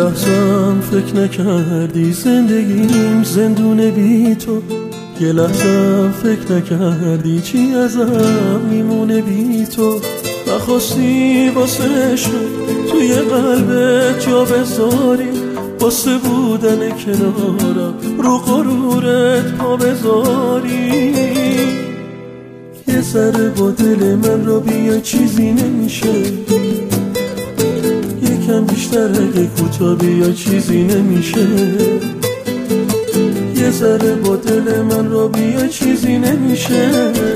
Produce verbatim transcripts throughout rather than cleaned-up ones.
لحظم فکر نکردی زندگیم زندونه بی تو، یه لحظم فکر نکردی چی ازم میمونه بی تو. نخواستی واسه عشق توی قلبت جا بذاری، واسه بودن کنارم رو غرورت پا بذاری. یه ذره با دل من را بیا چیزی نمیشه، یکم بیشتر اگه کوتاه بیا چیزی نمیشه. یه ذره با دل من را بیا چیزی نمیشه،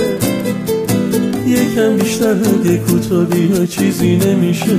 یکم بیشتر اگه کوتاه بیا چیزی نمیشه.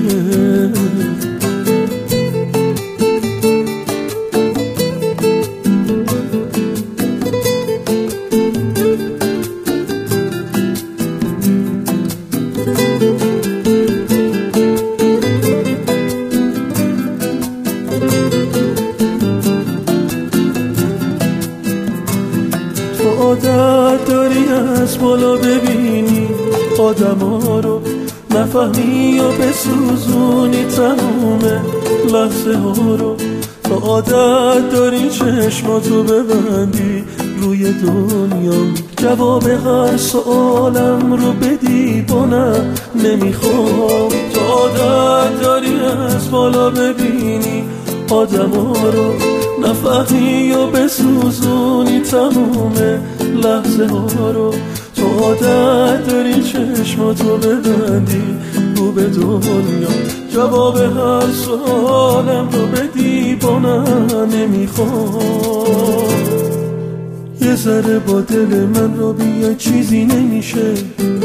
عادت داری از بالا ببینی آدم ها رو، نفهمی یا بسوزونی تموم لحظه ها رو. تو عادت داری چشماتو ببندی روی دنیا، جواب هر سوالم رو بدی با نه نمیخوام. تو عادت داری از بالا ببینی آدم ها رو، نفهمی یا بسوزونی تموم لحظه ها رو. تو عادت داری چشماتو ببندی رو به دنیا، جواب هر سوالم رو بدی با نه نمیخوام. یه ذره با دل من رو بیا چیزی نمیشه،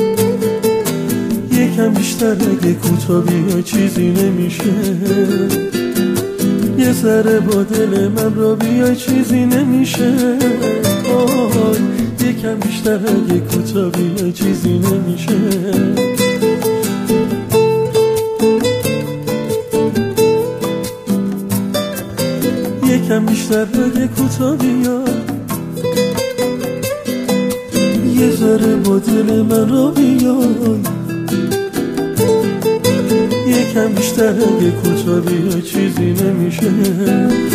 یکم بیشتر اگه کوتاه بیا چیزی نمیشه. یه ذره با دل من را بیا چیزی نمیشه، آه یکم بیشتر اگه کوتاه بیا چیزی نمیشه. یکم بیشتر اگه کوتاه بیا، یه ذره با دل من را بیا، یکم بیشتر اگه کوتاه بیا چیزی نمیشه.